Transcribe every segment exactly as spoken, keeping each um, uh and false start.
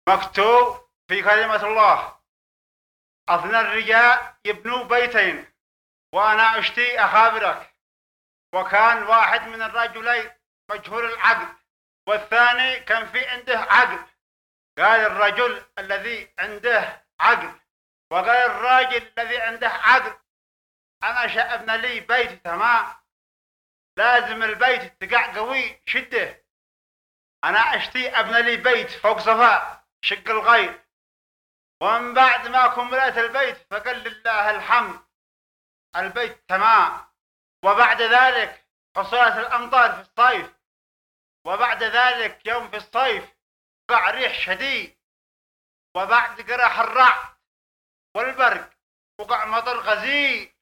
مكتوب في كلمة الله: أثنى الرجال يبنوا بيتين وأنا أشتي أخابرك. وكان واحد من الرجلين مجهول العقل والثاني كان في عنده عقل. قال الرجل الذي عنده عقل وقال الراجل الذي عنده عقل: أنا شأبنا لي بيت تمام، لازم البيت تقع قوي شده. أنا أشتي أبنى لي بيت فوق صفاء شق الغير. ومن بعد ما كملت البيت فقال لله الحمد، البيت تمام. وبعد ذلك حصلت الأمطار في الصيف، وبعد ذلك يوم في الصيف وقع ريح شديد، وبعد قرح الرعد والبرق وقع مطر غزير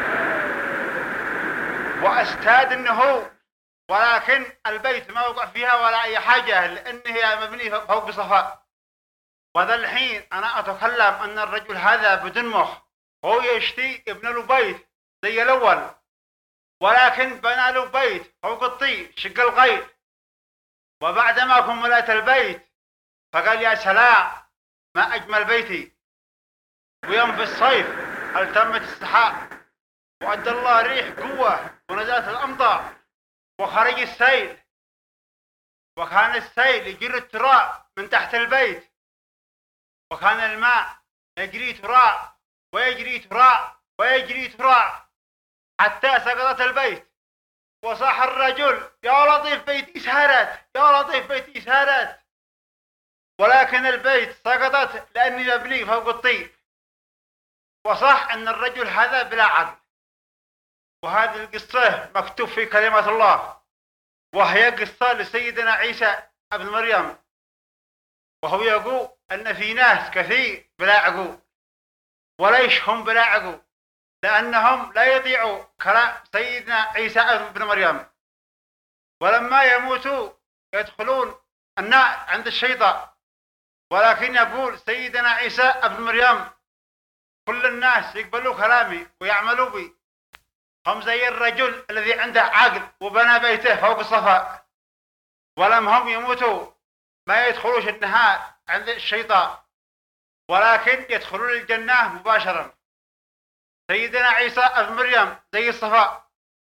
واستاد النهور، ولكن البيت ما وقع فيها ولا أي حاجة لأن هي مبنية فوق صفاء. وذا الحين أنا أتكلم أن الرجل هذا بدون مخ، هو يشتي يبنى له بيت زي الأول، ولكن بنى له بيت فوق الطين شق الغير. وبعدما كملت البيت فقال يا سلام ما أجمل بيتي. ويوم في الصيف التمت السحاب وأدى الله ريح قوة ونزلت الأمطار وخرج السيل، وكان السيل يجري التراب من تحت البيت، وكان الماء يجري تراب ويجري تراب ويجري تراب حتى سقطت البيت. وصاح الرجل: يا لطيف بيتي سهرت، يا لطيف بيتي سهرت. ولكن البيت سقطت لأني مبني فوق الطين. وصح أن الرجل هذا بلا عقل. وهذه القصة مكتوب في كلمة الله، وهي قصة لسيدنا عيسى ابن مريم، وهو يقول أن في ناس كثير بلا عقول. وليش هم بلا عقول؟ لأنهم لا يطيعوا كلام سيدنا عيسى ابن مريم، ولما يموتوا يدخلون النار عند الشيطان. ولكن يقول سيدنا عيسى ابن مريم: كل الناس يقبلوا كلامي ويعملوا بي، هم زي الرجل الذي عنده عقل وبنى بيته فوق الصفاء، ولم هم يموتوا ما يدخلوش النهار عند الشيطان، ولكن يدخلون الجنة مباشرة. سيدنا عيسى ابن مريم زي الصفاء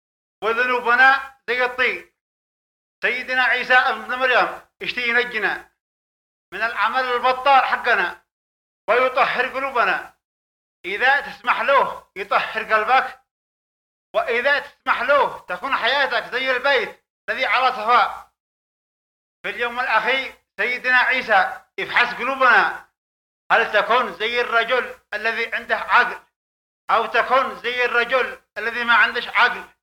وذنوبنا زي الطين. سيدنا عيسى ابن مريم يشتي ينجنا من العمل البطال حقنا ويطهر قلوبنا. إذا تسمح له يطهر قلبك، وإذا تسمح له تكون حياتك زي البيت الذي على صفاء. في اليوم الأخير سيدنا عيسى يفحص قلوبنا، هل تكون زي الرجل الذي عنده عقل أو تكون زي الرجل الذي ما عندش عقل.